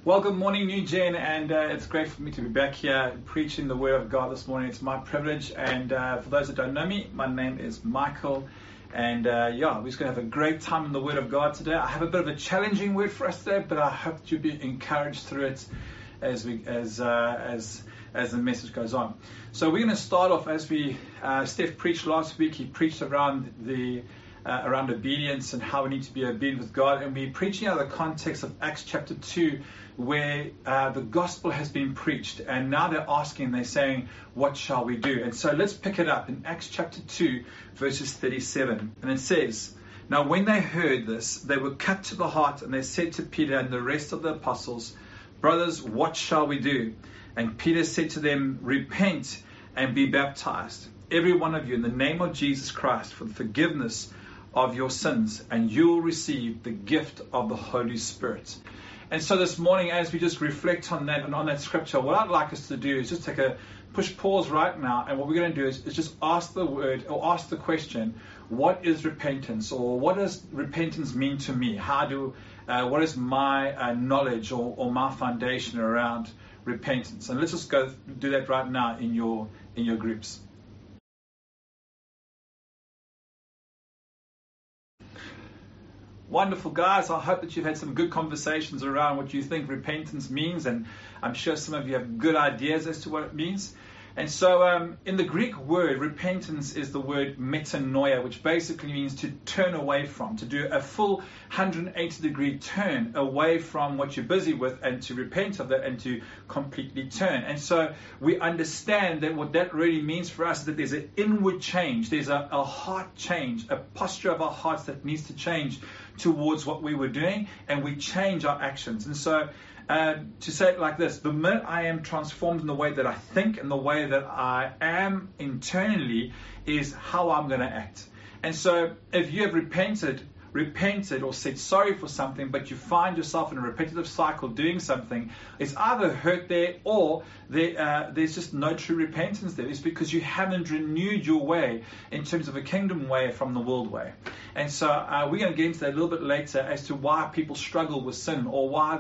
Well, good morning, New Gen, and it's great for me to be back here preaching the Word of God this morning. It's my privilege, and for those that don't know me, my name is Michael, and we're just going to have a great time in the Word of God today. I have a bit of a challenging word for us today, but I hope you'll be encouraged through it as the message goes on. So we're going to start off as Steph preached last week. He preached around obedience and how we need to be obedient with God, and we're preaching out of the context of Acts chapter 2, where the gospel has been preached, and now they're saying, what shall we do? And so let's pick it up in Acts chapter 2, verses 37, and it says, now when they heard this, they were cut to the heart, and they said to Peter and the rest of the apostles, brothers, what shall we do? And Peter said to them, repent and be baptized, every one of you, in the name of Jesus Christ, for the forgiveness of your sins, and you will receive the gift of the Holy Spirit. And so this morning, as we just reflect on that and on that scripture, what I'd like us to do is just take a push pause right now, and what we're going to do is just ask the question, what is repentance, or what does repentance mean to me? What is my knowledge or my foundation around repentance? And let's just go do that right now in your groups. Wonderful, guys. I hope that you've had some good conversations around what you think repentance means, and I'm sure some of you have good ideas as to what it means. And so in the Greek word, repentance is the word metanoia, which basically means to turn away from, to do a full 180-degree turn away from what you're busy with and to repent of that and to completely turn. And so we understand that what that really means for us is that there's an inward change, there's a heart change, a posture of our hearts that needs to change towards what we were doing, and we change our actions. And so to say it like this, the minute I am transformed in the way that I think and the way that I am internally is how I'm going to act. And so if you have repented or said sorry for something, but you find yourself in a repetitive cycle doing something, it's either hurt there or there's just no true repentance there. It's because you haven't renewed your way in terms of a kingdom way from the world way. And so we're going to get into that a little bit later as to why people struggle with sin, or why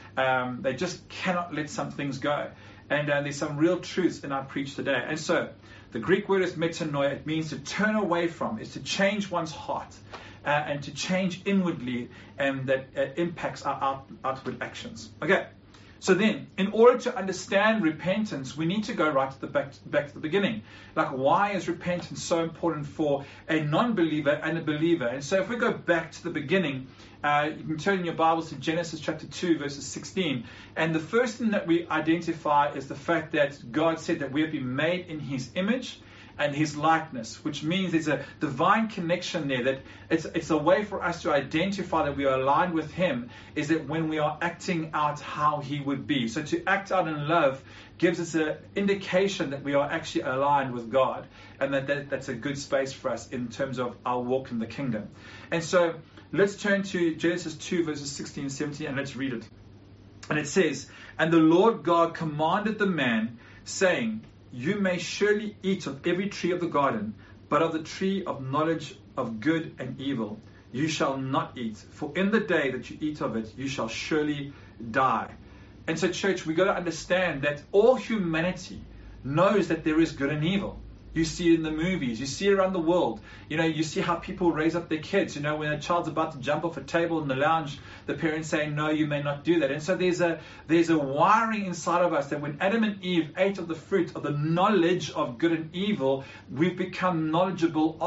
they just cannot let some things go. And there's some real truths in our preach today. And so the Greek word is metanoia. It means to turn away from, is to change one's heart. And to change inwardly, and that impacts our outward actions. Okay, so then, in order to understand repentance, we need to go right to the back to the beginning. Like, why is repentance so important for a non-believer and a believer? And so if we go back to the beginning, you can turn in your Bibles to Genesis chapter 2, verses 16. And the first thing that we identify is the fact that God said that we have been made in His image and His likeness, which means there's a divine connection there, that it's a way for us to identify that we are aligned with Him, is that when we are acting out how He would be. So to act out in love gives us an indication that we are actually aligned with God, and that's a good space for us in terms of our walk in the kingdom. And so let's turn to Genesis 2, verses 16 and 17, and let's read it. And it says, and the Lord God commanded the man, saying, you may surely eat of every tree of the garden, but of the tree of knowledge of good and evil you shall not eat, for in the day that you eat of it, you shall surely die. And so, church, we got to understand that all humanity knows that there is good and evil. You see it in the movies. You see it around the world. You see how people raise up their kids. When a child's about to jump off a table in the lounge, the parents say, no, you may not do that. And so there's a wiring inside of us that when Adam and Eve ate of the fruit of the knowledge of good and evil, we've become knowledgeable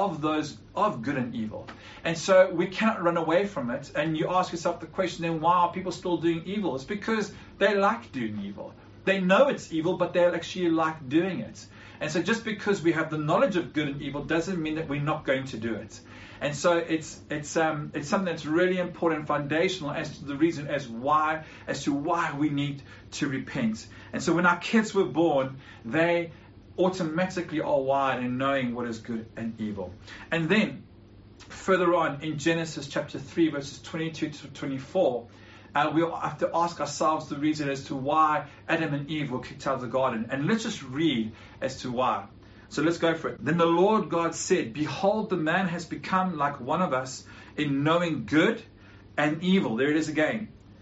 of good and evil. And so we cannot run away from it. And you ask yourself the question, then why are people still doing evil? It's because they like doing evil. They know it's evil, but they actually like doing it. And so just because we have the knowledge of good and evil doesn't mean that we're not going to do it. And so it's something that's really important, foundational as to the reason as to why we need to repent. And so when our kids were born, they automatically are wired in knowing what is good and evil. And then further on in Genesis chapter 3, verses 22 to 24, we'll have to ask ourselves the reason as to why Adam and Eve were kicked out of the garden. And let's just read as to why. So let's go for it. Then the Lord God said, behold, the man has become like one of us in knowing good and evil. There it is again.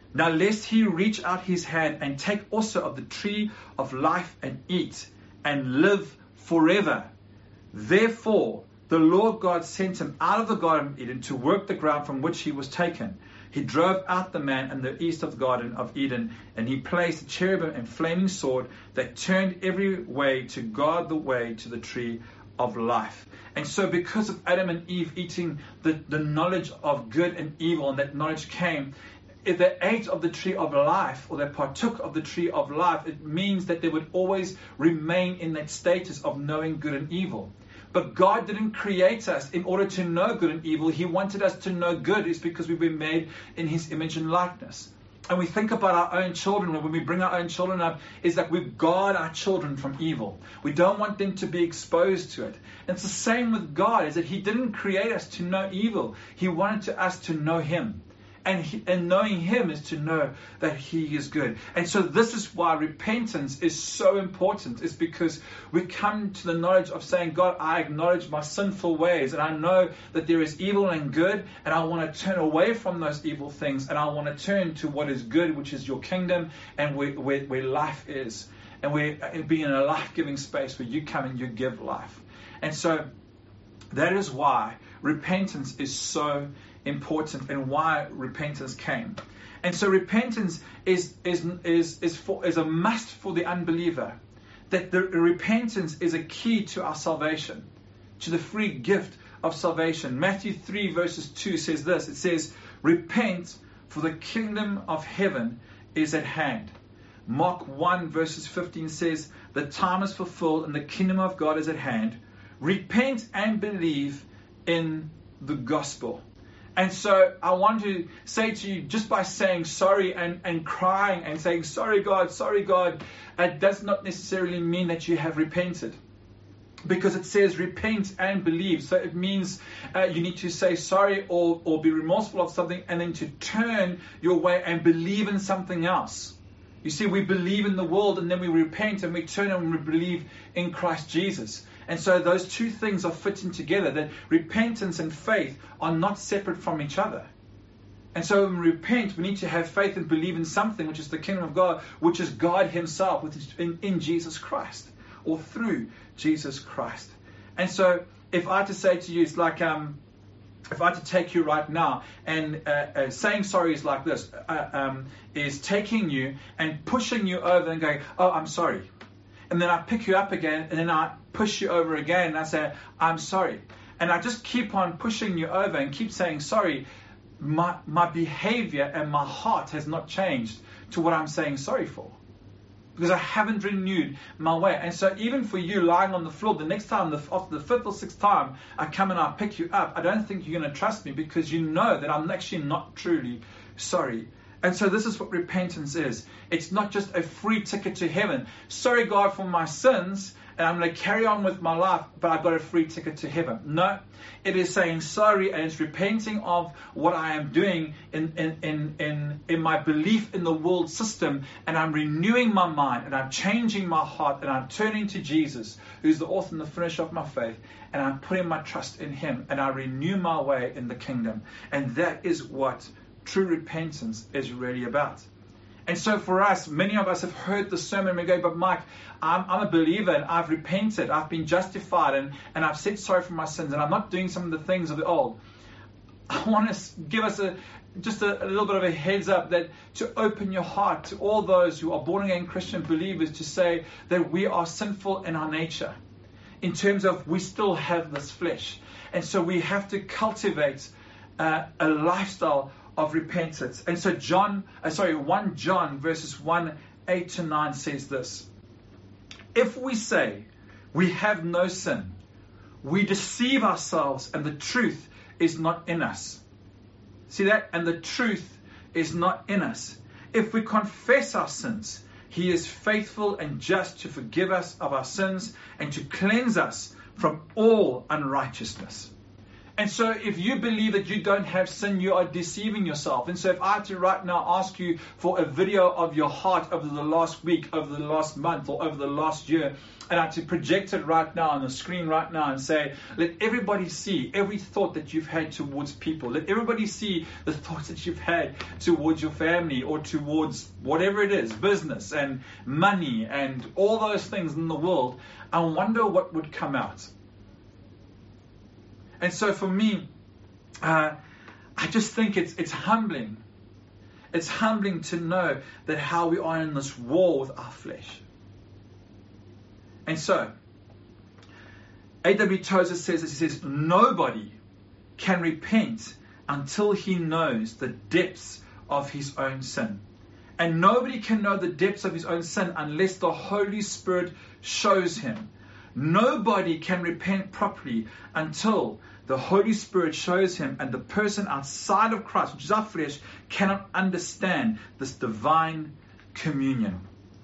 Now lest he reach out his hand and take also of the tree of life and eat and live forever. Therefore the Lord God sent him out of the Garden of Eden to work the ground from which he was taken. He drove out the man in the east of the Garden of Eden, and he placed a cherubim and flaming sword that turned every way to guard the way to the tree of life. And so because of Adam and Eve eating the knowledge of good and evil, and that knowledge came, if they ate of the tree of life, or they partook of the tree of life, it means that they would always remain in that status of knowing good and evil. But God didn't create us in order to know good and evil. He wanted us to know good. It's because we've been made in His image and likeness. And we think about our own children, when we bring our own children up, is that we guard our children from evil. We don't want them to be exposed to it. And it's the same with God, is that He didn't create us to know evil. He wanted us to know Him. And knowing Him is to know that He is good. And so this is why repentance is so important. It's because we come to the knowledge of saying, God, I acknowledge my sinful ways, and I know that there is evil and good, and I want to turn away from those evil things, and I want to turn to what is good, which is your kingdom, and where life is. And we're being in a life-giving space where you come and you give life. And so that is why repentance is so important, and why repentance came. And so repentance is a must for the unbeliever. That the repentance is a key to our salvation, to the free gift of salvation. Matthew 3 verses 2 says this. It says, repent, for the kingdom of heaven is at hand. Mark 1 verses 15 says, the time is fulfilled and the kingdom of God is at hand. Repent and believe in the gospel. And so I want to say to you, just by saying sorry and crying and saying, sorry God, it does not necessarily mean that you have repented. Because it says repent and believe. So it means you need to say sorry or be remorseful of something, and then to turn your way and believe in something else. You see, we believe in the world, and then we repent and we turn and we believe in Christ Jesus. And so those two things are fitting together, that repentance and faith are not separate from each other. And so when we repent, we need to have faith and believe in something, which is the kingdom of God, which is God Himself, which is in Jesus Christ, or through Jesus Christ. And so if I had to say to you, it's like, if I had to take you right now, and saying sorry is like this, is taking you and pushing you over and going, oh, I'm sorry. And then I pick you up again, and then I push you over again, and I say, I'm sorry. And I just keep on pushing you over and keep saying sorry. My behavior and my heart has not changed to what I'm saying sorry for, because I haven't renewed my way. And so even for you lying on the floor, the next time, after the fifth or sixth time I come and I pick you up, I don't think you're going to trust me, because you know that I'm actually not truly sorry. And so this is what repentance is. It's not just a free ticket to heaven. Sorry, God, for my sins, and I'm going to carry on with my life, but I've got a free ticket to heaven. No, it is saying sorry, and it's repenting of what I am doing in my belief in the world system, and I'm renewing my mind, and I'm changing my heart, and I'm turning to Jesus, who's the author and the finisher of my faith, and I'm putting my trust in Him, and I renew my way in the kingdom. And that is what true repentance is really about. And so for us, many of us have heard the sermon and we go, but Mike, I'm a believer and I've repented, I've been justified, and I've said sorry for my sins, and I'm not doing some of the things of the old. I want to give us just a little bit of a heads up, that to open your heart to all those who are born again Christian believers, to say that we are sinful in our nature, in terms of we still have this flesh. And so we have to cultivate a lifestyle of repentance. And so 1 John verses 1:8-9 says this: if we say we have no sin, we deceive ourselves, and the truth is not in us. See that? And the truth is not in us. If we confess our sins, He is faithful and just to forgive us of our sins and to cleanse us from all unrighteousness. And so if you believe that you don't have sin, you are deceiving yourself. And so if I had to right now ask you for a video of your heart over the last week, over the last month, or over the last year, and I had to project it right now on the screen right now and say, let everybody see every thought that you've had towards people. Let everybody see the thoughts that you've had towards your family or towards whatever it is, business and money and all those things in the world. I wonder what would come out. And so for me, I just think it's humbling. It's humbling to know that how we are in this war with our flesh. And so, A.W. Tozer says this, he says, nobody can repent until he knows the depths of his own sin. And nobody can know the depths of his own sin unless the Holy Spirit shows him. Nobody can repent properly until the Holy Spirit shows him, and the person outside of Christ, which is our flesh, cannot understand this divine communion.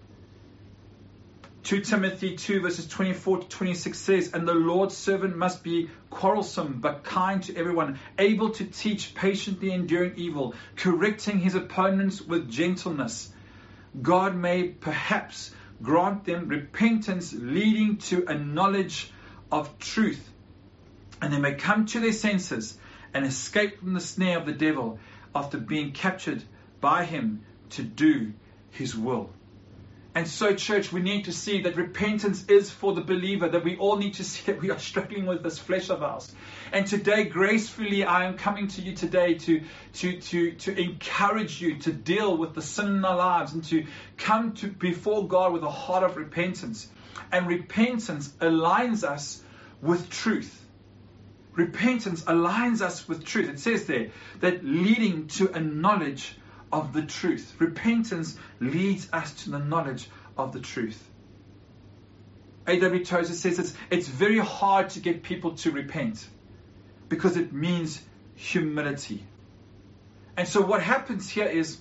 2 Timothy 2 verses 24 to 26 says, and the Lord's servant must be quarrelsome but kind to everyone, able to teach, patiently enduring evil, correcting his opponents with gentleness. God may perhaps grant them repentance leading to a knowledge of truth, and they may come to their senses and escape from the snare of the devil after being captured by him to do his will. And so, church, we need to see that repentance is for the believer, that we all need to see that we are struggling with this flesh of ours. And today, gracefully, I am coming to you today to encourage you to deal with the sin in our lives and to come to before God with a heart of repentance. And repentance aligns us with truth. Repentance aligns us with truth. It says there that leading to a knowledge of the truth. Repentance leads us to the knowledge of the truth. A.W. Tozer says it's very hard to get people to repent because it means humility. And so what happens here is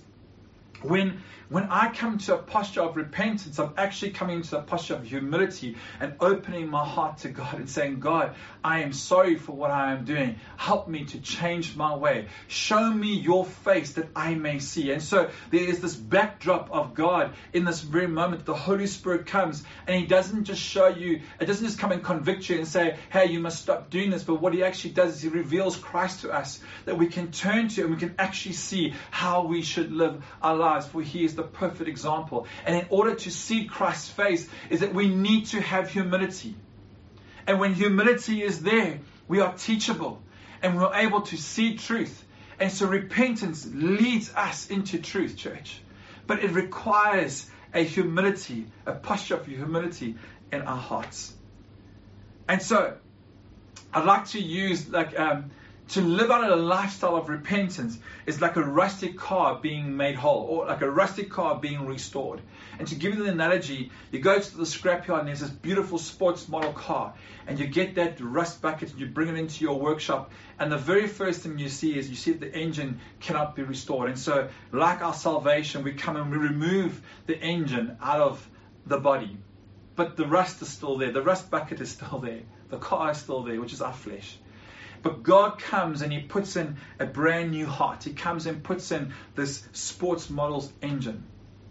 when I come to a posture of repentance, I'm actually coming into a posture of humility and opening my heart to God and saying, God, I am sorry for what I am doing. Help me to change my way. Show me your face that I may see. And so there is this backdrop of God in this very moment. The Holy Spirit comes and he doesn't just show you, it doesn't just come and convict you and say, hey, you must stop doing this. But what he actually does is he reveals Christ to us that we can turn to and we can actually see how we should live our lives, for he is the perfect example. And in order to see Christ's face is that we need to have humility. And when humility is there, we are teachable and we're able to see truth. And so repentance leads us into truth, church. But it requires a humility, a posture of humility in our hearts. And so I'd like to use to live out a lifestyle of repentance is like a rustic car being made whole, or like a rustic car being restored. And to give you the analogy, you go to the scrapyard and there's this beautiful sports model car, and you get that rust bucket and you bring it into your workshop, and the very first thing you see is that the engine cannot be restored. And so like our salvation, we come and we remove the engine out of the body, but the rust is still there, the rust bucket is still there, the car is still there, which is our flesh. But God comes and he puts in a brand new heart. He comes and puts in this sports model's engine.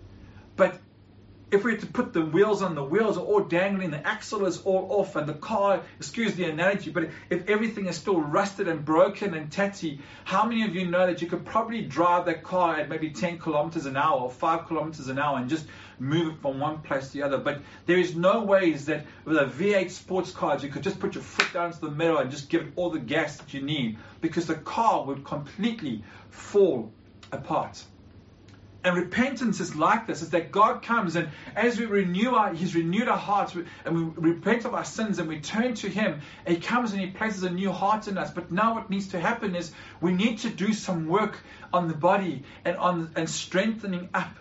But if we had to put the wheels on, the wheels are all dangling, the axle is all off, and the car, excuse the analogy, but if everything is still rusted and broken and tatty, how many of you know that you could probably drive that car at maybe 10 kilometers an hour or 5 kilometers an hour and just move it from one place to the other? But there is no ways that with a V8 sports car you could just put your foot down to the middle and just give it all the gas that you need, because the car would completely fall apart. And repentance is like this, is that God comes and as we he's renewed our hearts and we repent of our sins and we turn to him, and he comes and he places a new heart in us. But now what needs to happen is we need to do some work on the body and strengthening up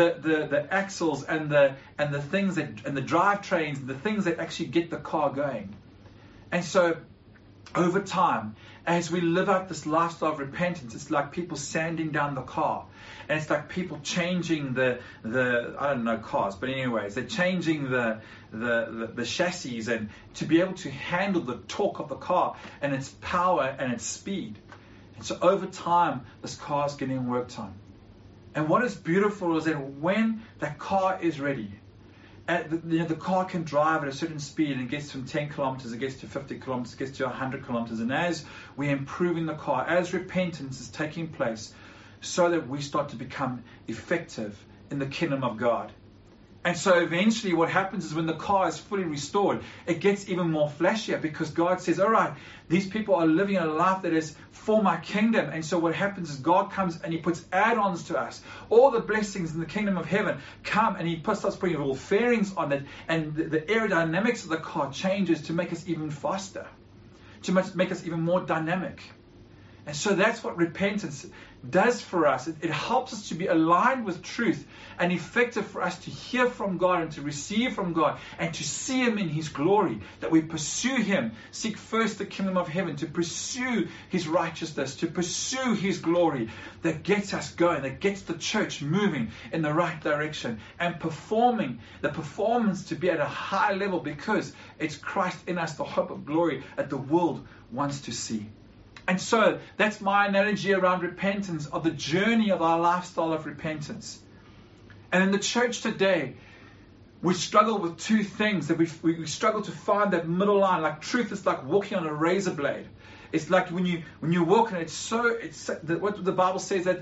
the axles and the things that, and the drivetrains, the things that actually get the car going. And so over time, as we live out this lifestyle of repentance, it's like people sanding down the car. And it's like people changing the I don't know cars, but anyways, they're changing the chassis and to be able to handle the torque of the car and its power and its speed. And so over time, this car is getting worked on. And what is beautiful is that when that car is ready, the car can drive at a certain speed and it gets from 10 kilometers, it gets to 50 kilometers, it gets to 100 kilometers. And as we're improving the car, as repentance is taking place, so that we start to become effective in the kingdom of God. And so eventually what happens is when the car is fully restored, it gets even more flashier because God says, all right, these people are living a life that is for my kingdom. And so what happens is God comes and he puts add-ons to us. All the blessings in the kingdom of heaven come and he starts putting little fairings on it. And the aerodynamics of the car changes to make us even faster, to make us even more dynamic. And so that's what repentance does for us. It helps us to be aligned with truth and effective for us to hear from God and to receive from God and to see Him in His glory, that we pursue Him, seek first the kingdom of heaven, to pursue His righteousness, to pursue His glory, that gets us going, that gets the church moving in the right direction and performing the performance to be at a high level because it's Christ in us, the hope of glory that the world wants to see. And so that's my analogy around repentance, of the journey of our lifestyle of repentance. And in the church today, we struggle with two things, that we struggle to find that middle line. Like truth is like walking on a razor blade. It's like when you walk and what the Bible says, that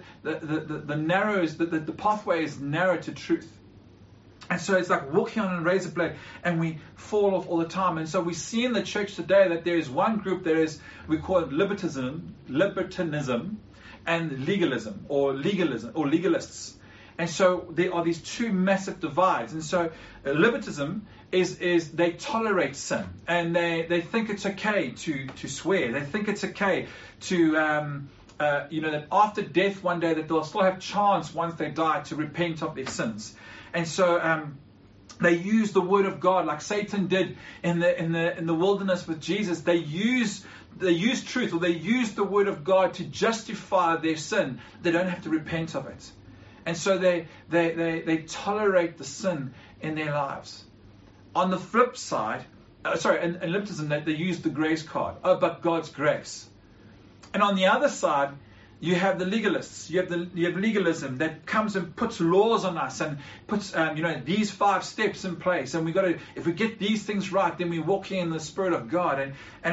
the pathway is narrow to truth. And so it's like walking on a razor blade and we fall off all the time. And so we see in the church today that there is one group we call it libertinism and legalism or legalists. And so there are these two massive divides. And so libertism is they tolerate sin and they think it's okay to swear. They think it's okay to that after death one day that they'll still have chance once they die to repent of their sins. And so they use the word of God like Satan did in the wilderness with Jesus. They use truth, or they use the word of God to justify their sin. They don't have to repent of it. And so they tolerate the sin in their lives. On the flip side, in liberalism, they use the grace card. Oh, but God's grace. And on the other side, you have the legalists. You have legalism that comes and puts laws on us and puts these 5 steps in place. And if we get these things right, then we're walking in the Spirit of God.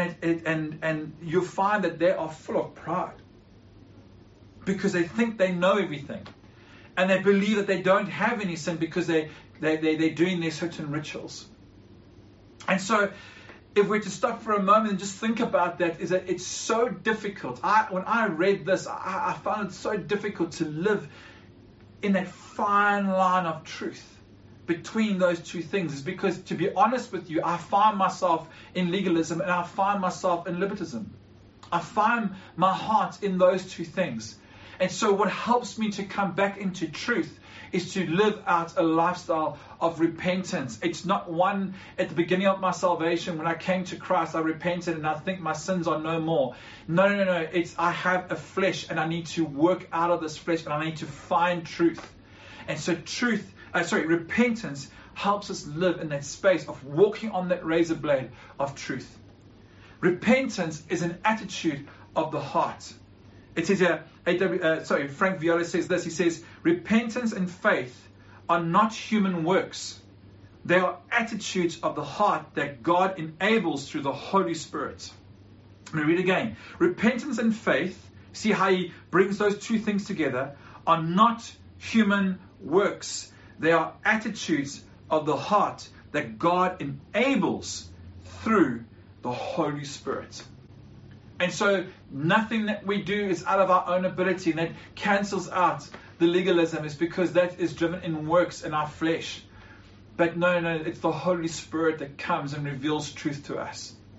And you'll find that they are full of pride because they think they know everything, and they believe that they don't have any sin because they're doing their certain rituals. And so, if we're to stop for a moment and just think about that, is that it's so difficult. When I read this, I found it so difficult to live in that fine line of truth between those two things. It's because, to be honest with you, I find myself in legalism and I find myself in libertism. I find my heart in those two things. And so what helps me to come back into truth is to live out a lifestyle of repentance. It's not one at the beginning of my salvation, when I came to Christ, I repented and I think my sins are no more. No. It's I have a flesh and I need to work out of this flesh and I need to find truth. And so repentance helps us live in that space of walking on that razor blade of truth. Repentance is an attitude of the heart. It says here, Frank Viola says this. He says, repentance and faith are not human works. They are attitudes of the heart that God enables through the Holy Spirit. Let me read again. Repentance and faith, see how he brings those two things together, are not human works. They are attitudes of the heart that God enables through the Holy Spirit. And so nothing that we do is out of our own ability, and that cancels out the legalism. Is because that is driven in works in our flesh. But no, it's the Holy Spirit that comes and reveals truth to us.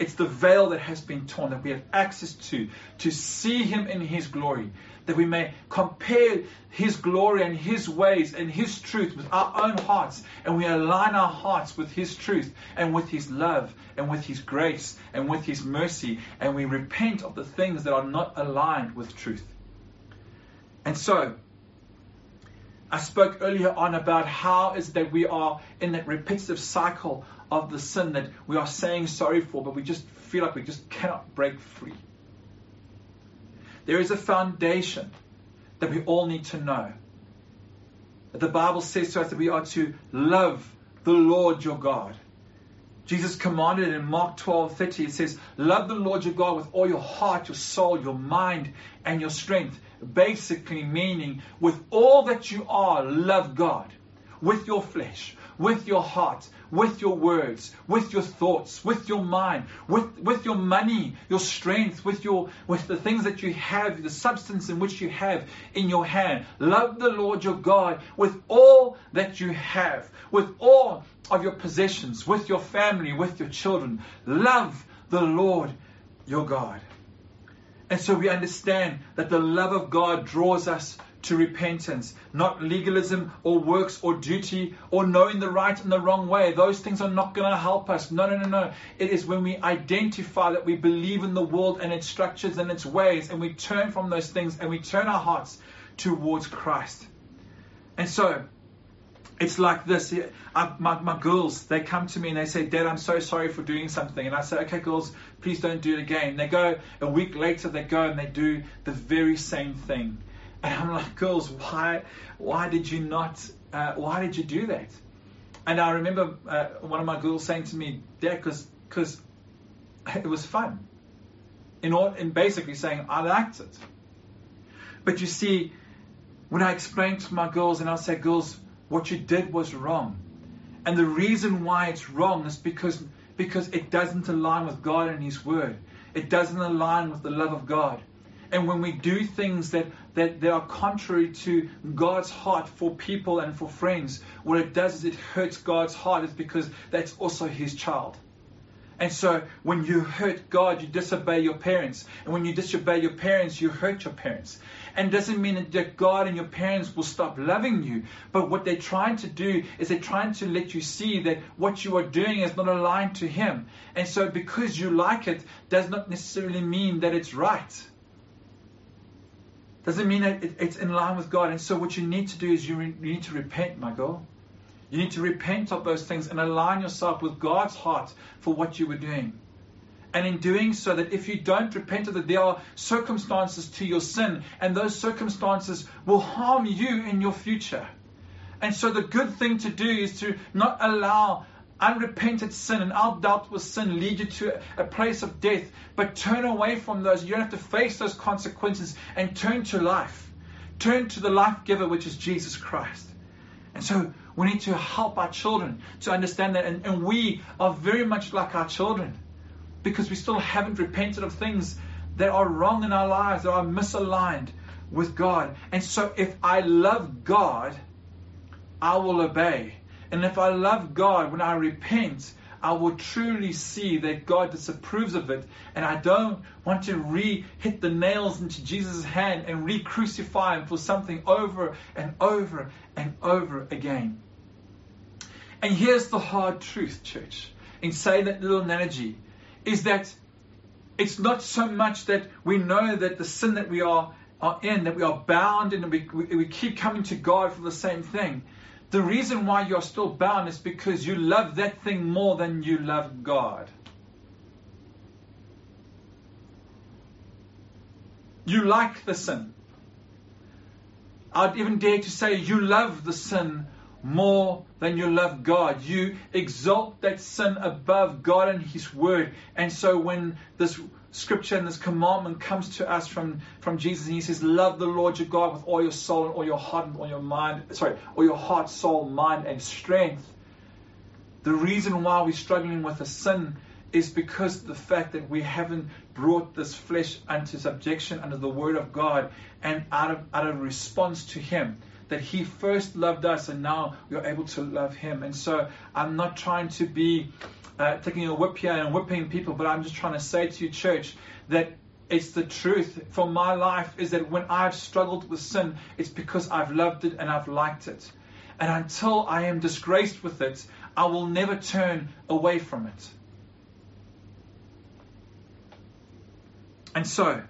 It's the veil that has been torn, that we have access to see Him in His glory, that we may compare His glory and His ways and His truth with our own hearts, and we align our hearts with His truth and with His love and with His grace and with His mercy, and we repent of the things that are not aligned with truth. And so, I spoke earlier on about how is that we are in that repetitive cycle of the sin that we are saying sorry for, but we just feel like we just cannot break free. There is a foundation that we all need to know. The Bible says to us that we are to love the Lord your God. Jesus commanded in Mark 12:30, it says, love the Lord your God with all your heart, your soul, your mind, and your strength. Basically meaning, with all that you are, love God. With your flesh, with your heart, with your words, with your thoughts, with your mind, with your money, your strength, with the things that you have, the substance in which you have in your hand. Love the Lord your God with all that you have, with all of your possessions, with your family, with your children. Love the Lord your God. And so we understand that the love of God draws us to repentance, not legalism or works or duty or knowing the right and the wrong way. Those things are not going to help us. No. It is when we identify that we believe in the world and its structures and its ways, and we turn from those things and we turn our hearts towards Christ. And so, it's like this. My girls, they come to me and they say, Dad, I'm so sorry for doing something. And I say, okay, girls, please don't do it again. They go, a week later, they go and they do the very same thing. And I'm like, girls, why did you do that? And I remember one of my girls saying to me, Dad, because it was fun. In basically saying, I liked it. But you see, when I explained to my girls, and I'll say, girls, what you did was wrong. And the reason why it's wrong is because it doesn't align with God and His Word. It doesn't align with the love of God. And when we do things that are contrary to God's heart for people and for friends, what it does is it hurts God's heart. It's because that's also His child. And so when you hurt God, you disobey your parents. And when you disobey your parents, you hurt your parents. And it doesn't mean that God and your parents will stop loving you. But what they're trying to do is they're trying to let you see that what you are doing is not aligned to Him. And so because you like it, does not necessarily mean that it's right. Doesn't mean that it's in line with God. And so what you need to do is you need to repent, my girl. You need to repent of those things and align yourself with God's heart for what you were doing. And in doing so, that if you don't repent of it, there are circumstances to your sin, and those circumstances will harm you in your future. And so the good thing to do is to not allow unrepented sin and undealt with sin lead you to a place of death, but turn away from those. You don't have to face those consequences, and turn to life. Turn to the life giver, which is Jesus Christ. And so we need to help our children to understand that. And we are very much like our children, because we still haven't repented of things that are wrong in our lives, that are misaligned with God. And so if I love God, I will obey. And if I love God, when I repent, I will truly see that God disapproves of it. And I don't want to hit the nails into Jesus' hand and re-crucify Him for something over and over and over again. And here's the hard truth, church, in saying that little analogy, is that it's not so much that we know that the sin that we are in, that we are bound in, and we keep coming to God for the same thing. The reason why you're still bound is because you love that thing more than you love God. You like the sin. I'd even dare to say you love the sin more than you love God. You exalt that sin above God and His Word. And so when this scripture and this commandment comes to us from Jesus, and He says, love the Lord your God with all your soul and all your heart and all your mind, all your heart, soul, mind and strength. The reason why we're struggling with a sin is because of the fact that we haven't brought this flesh unto subjection under the Word of God, and out of response to Him, that He first loved us and now we're able to love Him. And so I'm not trying to be taking a whip here and whipping people, but I'm just trying to say to you, church, that it's the truth for my life is that when I've struggled with sin, it's because I've loved it and I've liked it. And until I am disgraced with it, I will never turn away from it. And so,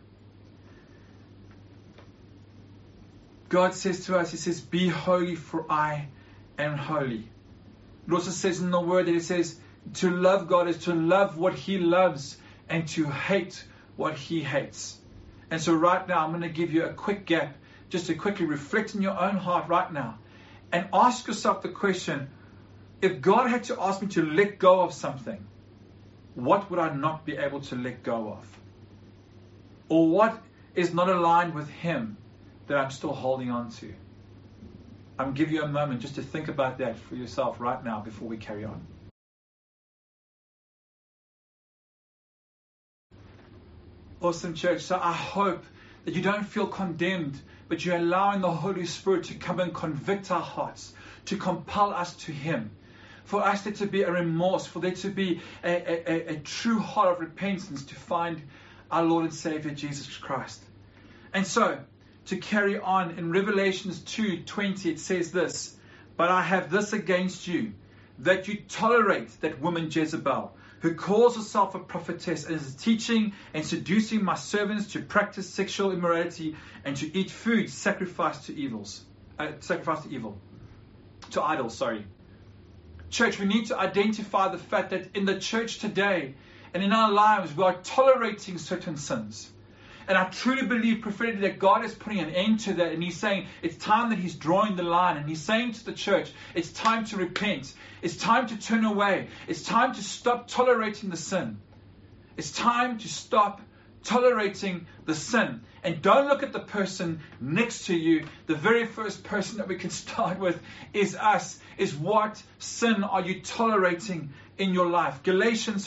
God says to us, He says, be holy for I am holy. It also says in the Word that it says, to love God is to love what He loves and to hate what He hates. And so right now, I'm going to give you a quick gap just to quickly reflect in your own heart right now and ask yourself the question, if God had to ask me to let go of something, what would I not be able to let go of? Or what is not aligned with Him that I'm still holding on to? I'm going to give you a moment just to think about that for yourself right now before we carry on. Awesome, church. So I hope that you don't feel condemned, but you're allowing the Holy Spirit to come and convict our hearts, to compel us to Him. For us there to be a remorse, for there to be a true heart of repentance to find our Lord and Savior Jesus Christ. And so, to carry on, in Revelations 2:20 it says this, but I have this against you, that you tolerate that woman Jezebel, who calls herself a prophetess and is teaching and seducing my servants to practice sexual immorality and to eat food sacrificed to evil. To idols, sorry. Church, we need to identify the fact that in the church today and in our lives, we are tolerating certain sins. And I truly believe prophetically that God is putting an end to that. And He's saying it's time that He's drawing the line. And He's saying to the church, it's time to repent. It's time to turn away. It's time to stop tolerating the sin. It's time to stop tolerating the sin. And don't look at the person next to you. The very first person that we can start with is us. Is what sin are you tolerating in your life? Galatians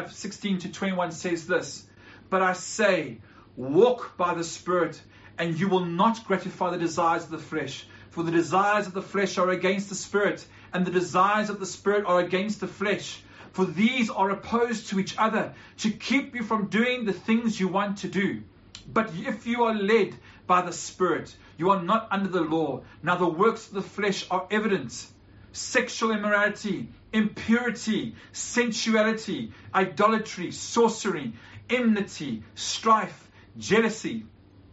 5:16-21 says this, but I say, walk by the Spirit, and you will not gratify the desires of the flesh. For the desires of the flesh are against the Spirit, and the desires of the Spirit are against the flesh. For these are opposed to each other, to keep you from doing the things you want to do. But if you are led by the Spirit, you are not under the law. Now the works of the flesh are evident: sexual immorality, impurity, sensuality, idolatry, sorcery, enmity, strife, jealousy,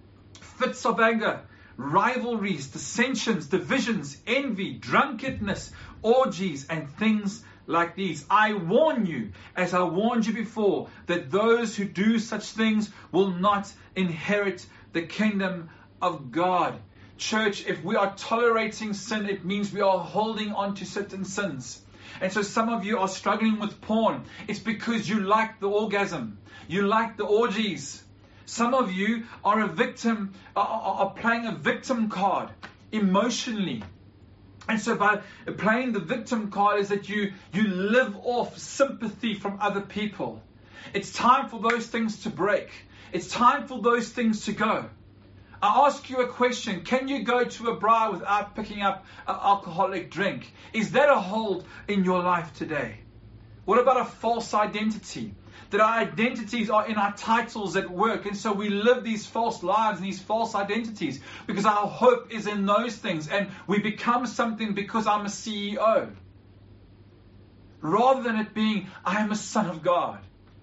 fits of anger, rivalries, dissensions, divisions, envy, drunkenness, orgies, and things like these. I warn you, as I warned you before, that those who do such things will not inherit the kingdom of God. Church, if we are tolerating sin, it means we are holding on to certain sins. And so some of you are struggling with porn. It's because you like the orgasm. You like the orgies. Some of you are a victim, are playing a victim card emotionally. And so by playing the victim card is that you live off sympathy from other people. It's time for those things to break. It's time for those things to go. I ask you a question. Can you go to a bar without picking up an alcoholic drink? Is that a hold in your life today? What about a false identity? That our identities are in our titles at work, and so we live these false lives and these false identities because our hope is in those things, and we become something because I'm a CEO. Rather than it being, I am a son of God.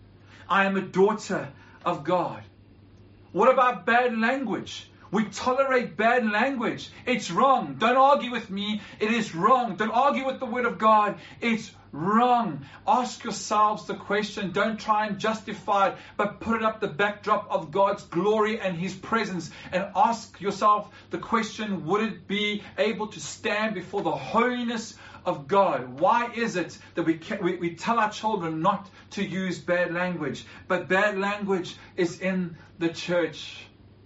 I am a daughter of God. What about bad language? We tolerate bad language. It's wrong. Don't argue with me. It is wrong. Don't argue with the Word of God. It's wrong. Ask yourselves the question. Don't try and justify it, but put it up the backdrop of God's glory and His presence, and ask yourself the question, would it be able to stand before the holiness of God? Why is it that we tell our children not to use bad language, but bad language is in the church?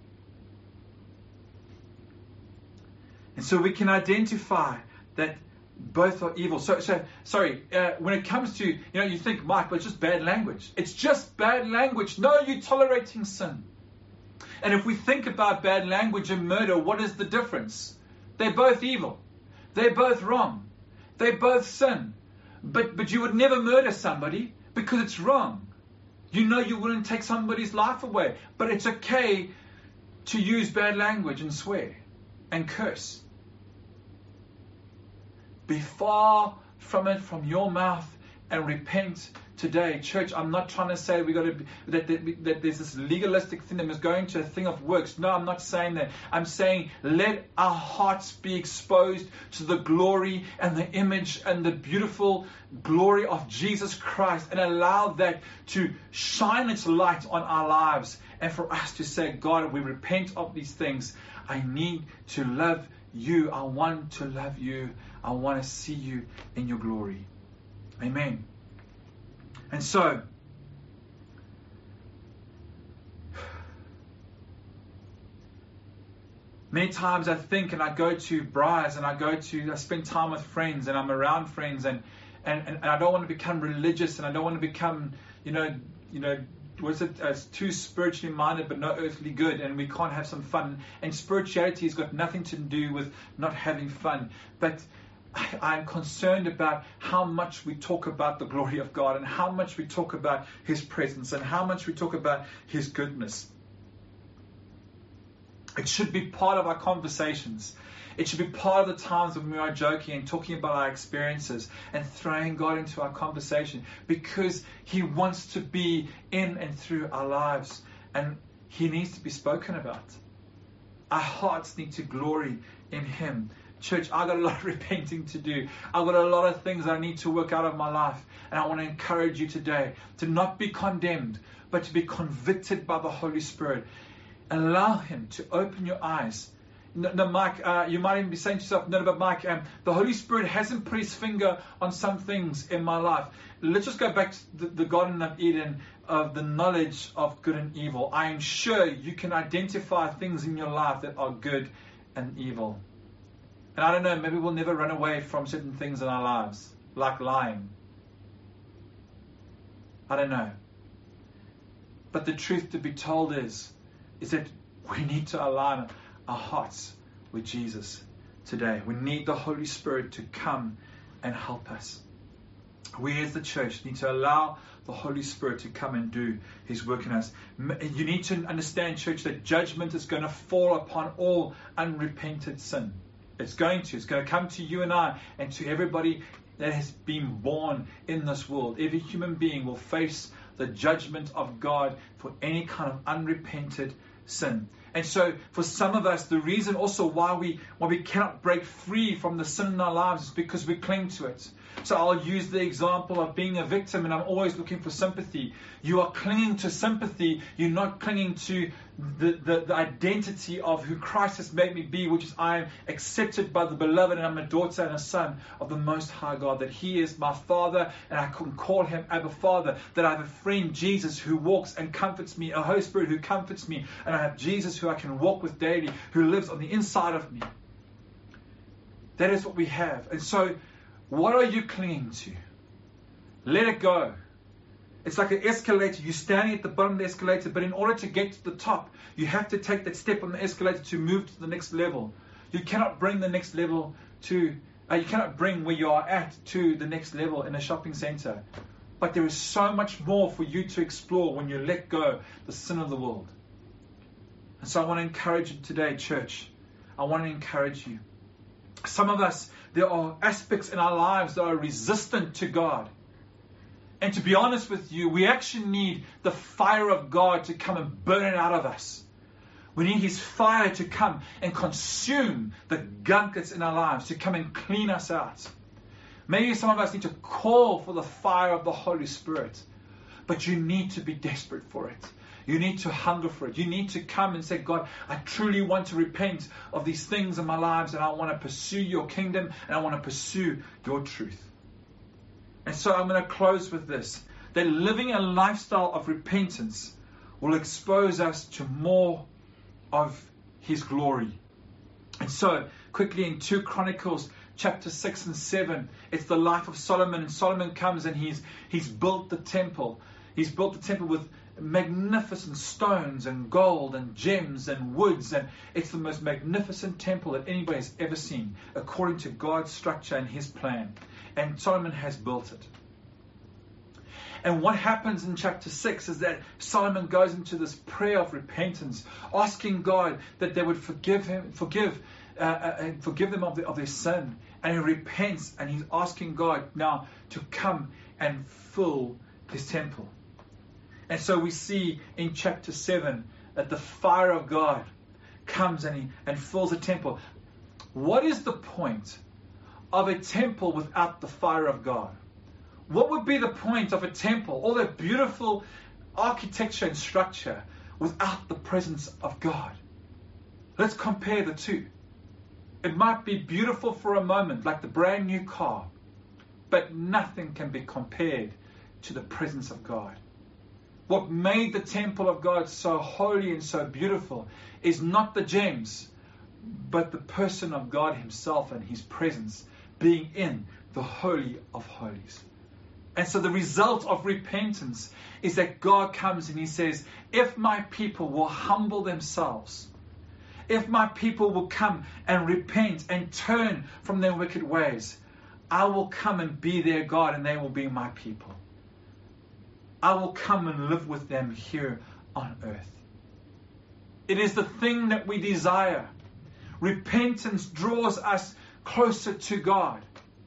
And so we can identify that both are evil. When it comes to, you think, Mike, but it's just bad language. It's just bad language. No, you're tolerating sin. And if we think about bad language and murder, what is the difference? They're both evil. They're both wrong. They both sin. But you would never murder somebody because it's wrong. You know you wouldn't take somebody's life away. But it's okay to use bad language and swear and curse. Be far from it, from your mouth, and repent today. Church, I'm not trying to say we got to that there's this legalistic thing that is going to a thing of works. No, I'm not saying that. I'm saying let our hearts be exposed to the glory and the image and the beautiful glory of Jesus Christ, and allow that to shine its light on our lives, and for us to say, God, we repent of these things. I need to love you. I want to love you. I want to see you in your glory. Amen. And so, many times I think, and I go to Briars, and I spend time with friends, and I'm around friends, and I don't want to become religious, and I don't want to become, too spiritually minded but no earthly good, and we can't have some fun. And spirituality has got nothing to do with not having fun. But I'm concerned about how much we talk about the glory of God, and how much we talk about His presence, and how much we talk about His goodness. It should be part of our conversations. It should be part of the times when we are joking and talking about our experiences and throwing God into our conversation, because He wants to be in and through our lives, and He needs to be spoken about. Our hearts need to glory in Him. Church, I've got a lot of repenting to do. I've got a lot of things I need to work out of my life. And I want to encourage you today to not be condemned, but to be convicted by the Holy Spirit. Allow Him to open your eyes. No, Mike, you might even be saying to yourself, no, but Mike, the Holy Spirit hasn't put His finger on some things in my life. Let's just go back to the Garden of Eden, of the knowledge of good and evil. I am sure you can identify things in your life that are good and evil. And I don't know, maybe we'll never run away from certain things in our lives, like lying. I don't know. But the truth to be told is that we need to align our hearts with Jesus today. We need the Holy Spirit to come and help us. We as the church need to allow the Holy Spirit to come and do His work in us. You need to understand, church, that judgment is going to fall upon all unrepented sin. It's going to come to you and I, and to everybody that has been born in this world. Every human being will face the judgment of God for any kind of unrepented sin. And so for some of us, the reason also why we cannot break free from the sin in our lives is because we cling to it. So I'll use the example of being a victim, and I'm always looking for sympathy. You are clinging to sympathy. You're not clinging to the identity of who Christ has made me be, which is I am accepted by the beloved, and I'm a daughter and a son of the Most High God, that He is my Father, and I can call Him Abba Father, that I have a friend, Jesus, who walks and comforts me, a Holy Spirit who comforts me, and I have Jesus who I can walk with daily, who lives on the inside of me. That is what we have. And so, what are you clinging to? Let it go. It's like an escalator. You're standing at the bottom of the escalator, but in order to get to the top, you have to take that step on the escalator to move to the next level. You cannot bring the next level you cannot bring where you are at to the next level in a shopping center. But there is so much more for you to explore when you let go the sin of the world. And so I want to encourage you today, church. I want to encourage you. Some of us, there are aspects in our lives that are resistant to God. And to be honest with you, we actually need the fire of God to come and burn it out of us. We need His fire to come and consume the gunk that's in our lives, to come and clean us out. Maybe some of us need to call for the fire of the Holy Spirit. But you need to be desperate for it. You need to hunger for it. You need to come and say, God, I truly want to repent of these things in my lives, and I want to pursue your kingdom, and I want to pursue your truth. And so I'm going to close with this, that living a lifestyle of repentance will expose us to more of His glory. And so, quickly in 2 Chronicles chapter 6 and 7, it's the life of Solomon. And Solomon comes and he's built the temple. He's built the temple with magnificent stones and gold and gems and woods, and it's the most magnificent temple that anybody's ever seen, according to God's structure and His plan. And Solomon has built it. And what happens in chapter 6 is that Solomon goes into this prayer of repentance, asking God that they would forgive them of their sin. And he repents, and he's asking God now to come and fill His temple. And so we see in chapter 7 that the fire of God comes and fills the temple. What is the point of a temple without the fire of God? What would be the point of a temple, all that beautiful architecture and structure, without the presence of God? Let's compare the two. It might be beautiful for a moment, like the brand new car, but nothing can be compared to the presence of God. What made the temple of God so holy and so beautiful is not the gems, but the person of God Himself and His presence being in the Holy of Holies. And so the result of repentance is that God comes and He says, if my people will humble themselves, if my people will come and repent and turn from their wicked ways, I will come and be their God, and they will be my people. I will come and live with them here on earth. It is the thing that we desire. Repentance draws us closer to God.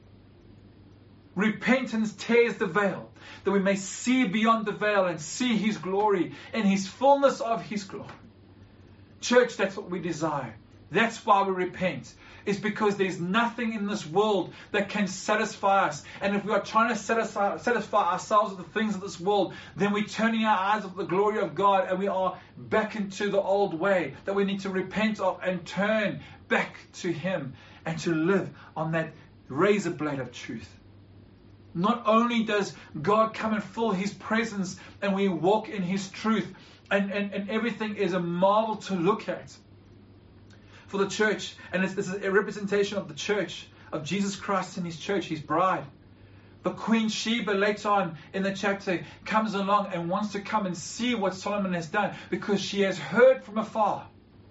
Repentance tears the veil, that we may see beyond the veil and see His glory and His fullness of His glory. Church, that's what we desire. That's why we repent. It's because there's nothing in this world that can satisfy us. And if we are trying to satisfy ourselves with the things of this world, then we're turning our eyes of the glory of God, and we are back into the old way that we need to repent of and turn back to Him and to live on that razor blade of truth. Not only does God come and fill His presence and we walk in His truth, and everything is a marvel to look at for the church. And this is a representation of the church, of Jesus Christ and His church, His bride. But Queen Sheba later on in the chapter comes along and wants to come and see what Solomon has done, because she has heard from afar.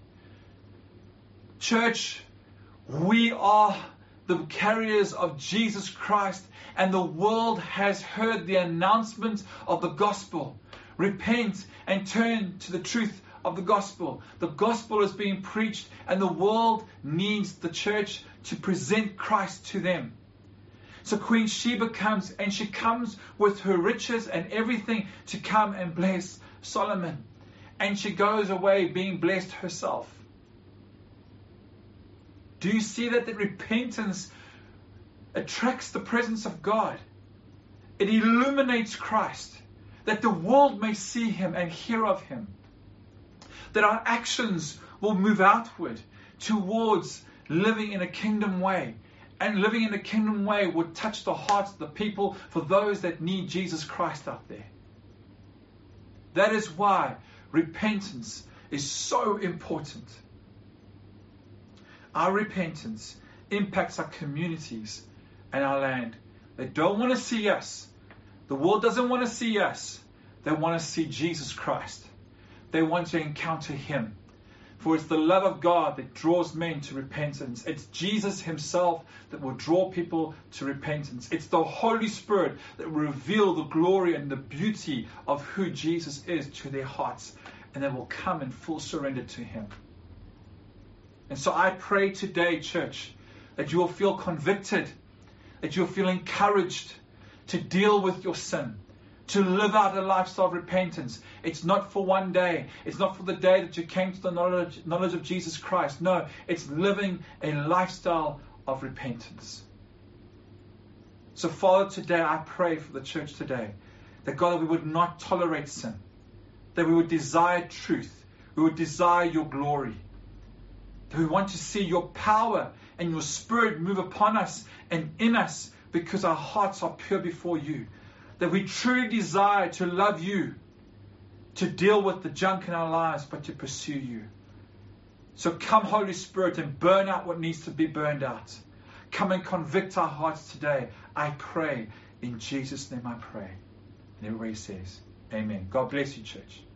Church, we are the carriers of Jesus Christ, and the world has heard the announcement of the gospel. Repent and turn to the truth of the gospel. The gospel is being preached, and the world needs the church to present Christ to them. So Queen Sheba comes, and she comes with her riches and everything to come and bless Solomon. And she goes away being blessed herself. Do you see that repentance attracts the presence of God? It illuminates Christ, that the world may see Him and hear of Him. That our actions will move outward towards living in a kingdom way. And living in a kingdom way would touch the hearts of the people, for those that need Jesus Christ out there. That is why repentance is so important. Our repentance impacts our communities and our land. They don't want to see us. The world doesn't want to see us. They want to see Jesus Christ. They want to encounter Him. For it's the love of God that draws men to repentance. It's Jesus Himself that will draw people to repentance. It's the Holy Spirit that will reveal the glory and the beauty of who Jesus is to their hearts. And they will come in full surrender to Him. And so I pray today, church, that you will feel convicted, that you'll feel encouraged to deal with your sin, to live out a lifestyle of repentance. It's not for one day. It's not for the day that you came to the knowledge of Jesus Christ. No, it's living a lifestyle of repentance. So Father, today I pray for the church today, that God, that we would not tolerate sin, that we would desire truth, we would desire your glory, that we want to see your power and your Spirit move upon us and in us, because our hearts are pure before you. That we truly desire to love you, to deal with the junk in our lives, but to pursue you. So come, Holy Spirit, and burn out what needs to be burned out. Come and convict our hearts today. I pray, in Jesus' name I pray. And everybody says, Amen. God bless you, church.